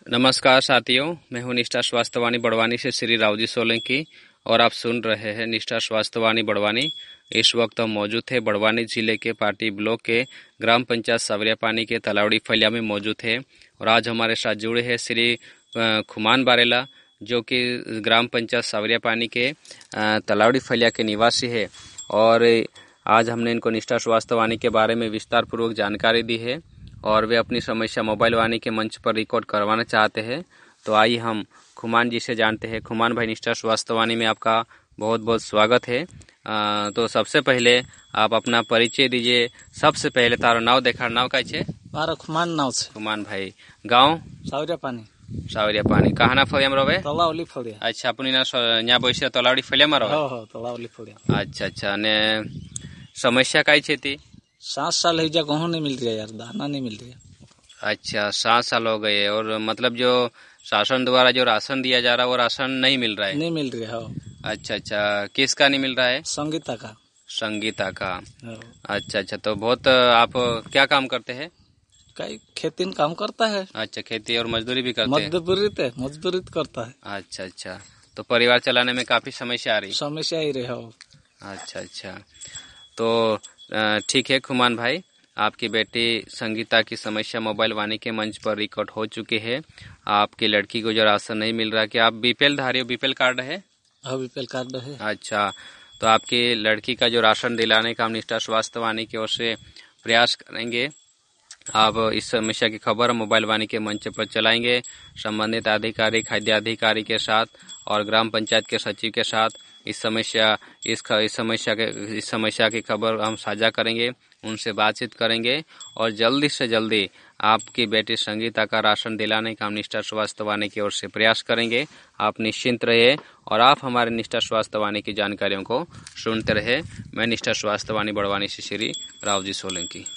नमस्कार साथियों, मैं हूं निष्ठा स्वास्थ्यवाणी बड़वानी से श्री रावजी सोलंकी और आप सुन रहे हैं निष्ठा स्वास्थ्यवाणी बड़वानी। इस वक्त हम मौजूद थे बड़वानी जिले के पाटी ब्लॉक के ग्राम पंचायत सावरिया पानी के तलावड़ी फलिया में मौजूद है और आज हमारे साथ जुड़े हैं श्री खुमान बारेला, जो कि ग्राम पंचायत सावरिया पानी के तलावड़ी फलिया के निवासी है। और आज हमने इनको निष्ठा स्वास्थ्यवाणी के बारे में विस्तार पूर्वक जानकारी दी है और वे अपनी समस्या मोबाइल वाणी के मंच पर रिकॉर्ड करवाना चाहते हैं। तो आइए हम खुमान जी से जानते हैं। खुमान भाई, निष्ठा स्वास्थ्यवाणी में आपका बहुत बहुत स्वागत है। तो सबसे पहले आप अपना परिचय दीजिए। सबसे पहले तारो नाव देखा, नाव का छे? मारा खुमान नाव छे। खुमान भाई, गाँव सावरिया पानी। सावरिया पानी कहाँ फलिया में रहे? तलावली फलिया। अच्छा, अपनी यहाँ बैसे तलावड़ी फलिया में रहे? हो तलावली फलिया। अच्छा, ने समस्या काई छे थी? 7 साल है, गेहूं नहीं मिल रहा यार, दाना नहीं मिल रहा। अच्छा, 7 साल हो गए और मतलब जो शासन द्वारा जो राशन दिया जा रहा है वो राशन नहीं मिल रहा है? नहीं मिल रहा है। अच्छा, किसका नहीं मिल रहा है? संगीता का। संगीता का। अच्छा, तो बहुत आप क्या काम करते हैं? कई खेती में काम करता है। अच्छा, खेती और मजदूरी भी करते हैं? मजदूरी करता है। अच्छा, तो परिवार चलाने में काफी समस्या आ रही? समस्या ही रहे। अच्छा, तो ठीक है खुमान भाई, आपकी बेटी संगीता की समस्या मोबाइल वाणी के मंच पर रिकॉर्ड हो चुकी है। आपकी लड़की को जो राशन नहीं मिल रहा, कि आप बीपीएल धारी हो? बीपीएल कार्ड है? हाँ, बीपीएल कार्ड है। अच्छा, तो आपकी लड़की का जो राशन दिलाने का हम निष्ठा स्वास्थ्यवाणी की ओर से प्रयास करेंगे। आप इस समस्या की खबर मोबाइल वाणी के मंच पर चलाएंगे, संबंधित अधिकारी, खाद्य अधिकारी के साथ और ग्राम पंचायत के सचिव के साथ इस समस्या की खबर हम साझा करेंगे, उनसे बातचीत करेंगे और जल्दी से जल्दी आपकी बेटी संगीता का राशन दिलाने का हम निष्ठा स्वास्थ्यवाणी की ओर से प्रयास करेंगे। आप निश्चिंत रहिए और आप हमारे निष्ठा स्वास्थ्यवाणी की जानकारियों को सुनते रहे। मैं निष्ठा स्वास्थ्यवाणी बड़वानी से श्री रावजी सोलंकी।